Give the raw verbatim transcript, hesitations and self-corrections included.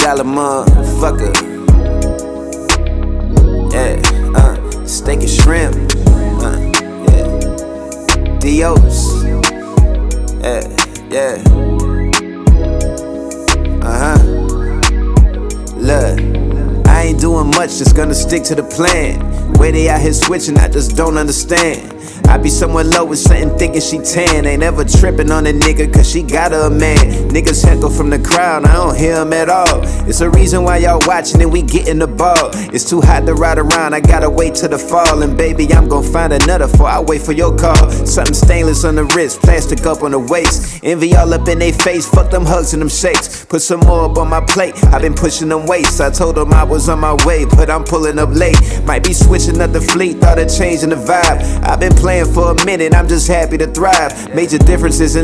dollar motherfucker. Yeah, uh, steak and shrimp. Uh, yeah. Dios. Yeah, yeah. Uh huh. Look, I ain't doing much, just gonna stick to the plan. Way they out here switching, I just don't understand. I be somewhere low with something thinking she tan. Ain't ever tripping on a nigga cause she got her a man. Niggas heckle from the crowd, I don't hear them at all. It's a reason why y'all watching and we getting the ball. It's too hot to ride around, I gotta wait till the fall. And baby, I'm gon' find another for I wait for your call. Something stainless on the wrist, plastic up on the waist. Envy all up in they face, fuck them hugs and them shakes. Put some more up on my plate, I been pushing them weights. I told them I was on my way, but I'm pulling up late. Might be switching up the fleet, thought of changing the vibe. I've been playing for a minute, I'm just happy to thrive. Major differences in